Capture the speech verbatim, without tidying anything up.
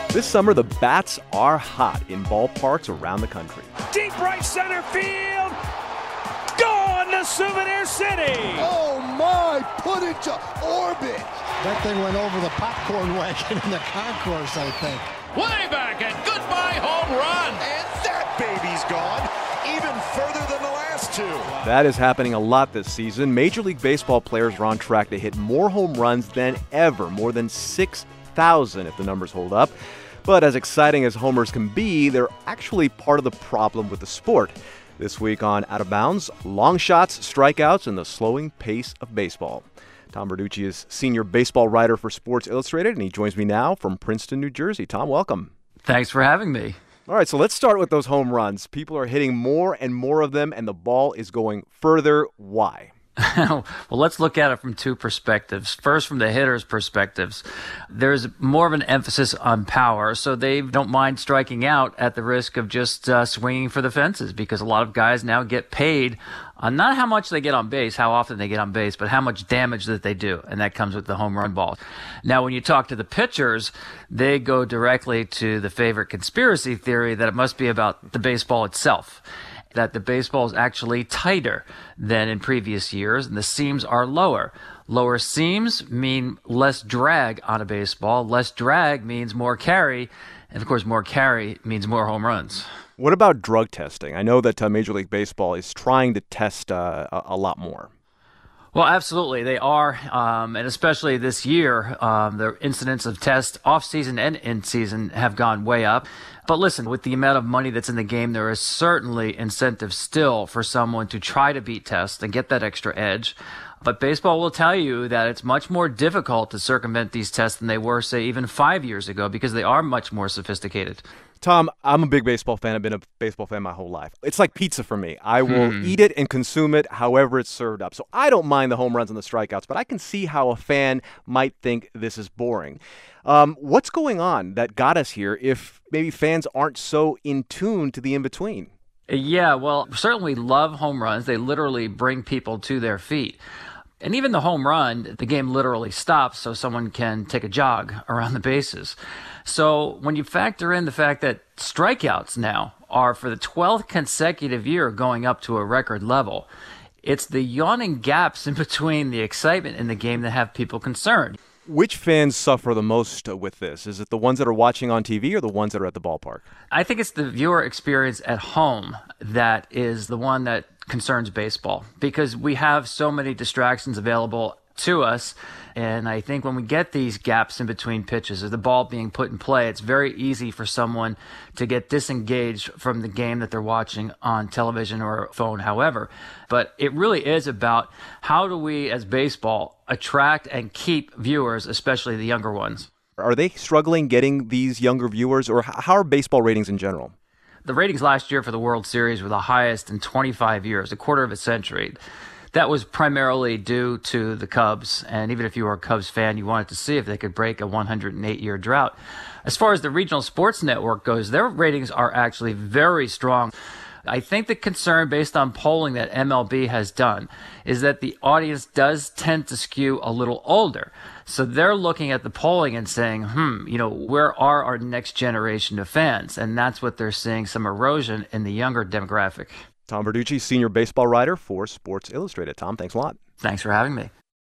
This summer, the bats are hot in ballparks around the country. Deep right center field. Gone to Souvenir City. Oh my, put it to orbit. That thing went over the popcorn wagon in the concourse, I think. Way back and goodbye home run. And that baby's gone even further than the last two. That is happening a lot this season. Major League Baseball players are on track to hit more home runs than ever, more than six thousand if the numbers hold up. But as exciting as homers can be, they're actually part of the problem with the sport. This week on Out of Bounds, long shots, strikeouts, and the slowing pace of baseball. Tom Verducci is senior baseball writer for Sports Illustrated, and he joins me now from Princeton, New Jersey. Tom, welcome. Thanks for having me. All right, so let's start with those home runs. People are hitting more and more of them, and the ball is going further. Why? Well, let's look at it from two perspectives. First, from the hitter's perspectives, there's more of an emphasis on power, so they don't mind striking out at the risk of just uh, swinging for the fences, because a lot of guys now get paid on not how much they get on base, how often they get on base, but how much damage that they do, and that comes with the home run ball. Now, when you talk to the pitchers, they go directly to the favorite conspiracy theory that it must be about the baseball itself, that the baseball is actually tighter than in previous years, and the seams are lower. Lower seams mean less drag on a baseball. Less drag means more carry, and of course, more carry means more home runs. What about drug testing? I know that uh, Major League Baseball is trying to test uh, a, a lot more. Well, absolutely. They are, um, and especially this year, um, the incidents of tests off-season and in-season have gone way up. But listen, with the amount of money that's in the game, there is certainly incentive still for someone to try to beat tests and get that extra edge. But baseball will tell you that it's much more difficult to circumvent these tests than they were, say, even five years ago, because they are much more sophisticated. Tom, I'm a big baseball fan. I've been a baseball fan my whole life. It's like pizza for me. I will Hmm. eat it and consume it however it's served up. So I don't mind the home runs and the strikeouts, but I can see how a fan might think this is boring. Um, what's going on that got us here if maybe fans aren't so in tune to the in-between? Yeah, well, certainly love home runs. They literally bring people to their feet. And even the home run, the game literally stops so someone can take a jog around the bases. So when you factor in the fact that strikeouts now are for the twelfth consecutive year going up to a record level, it's the yawning gaps in between the excitement in the game that have people concerned. Which fans suffer the most with this? Is it the ones that are watching on T V or the ones that are at the ballpark? I think it's the viewer experience at home that is the one that concerns baseball, because we have so many distractions available to us. And I think when we get these gaps in between pitches or the ball being put in play, it's very easy for someone to get disengaged from the game that they're watching on television or phone, however. But it really is about how do we, as baseball, attract and keep viewers, especially the younger ones. Are they struggling getting these younger viewers, or h- how are baseball ratings in general? The ratings last year for the World Series were the highest in twenty-five years, a quarter of a century. That was primarily due to the Cubs, and even if you were a Cubs fan, you wanted to see if they could break a one hundred eight year drought. As far as the regional sports network goes, their ratings are actually very strong. I think the concern, based on polling that M L B has done, is that the audience does tend to skew a little older. So they're looking at the polling and saying, hmm, you know, where are our next generation of fans? And that's what they're seeing, some erosion in the younger demographic. Tom Verducci, senior baseball writer for Sports Illustrated. Tom, thanks a lot. Thanks for having me.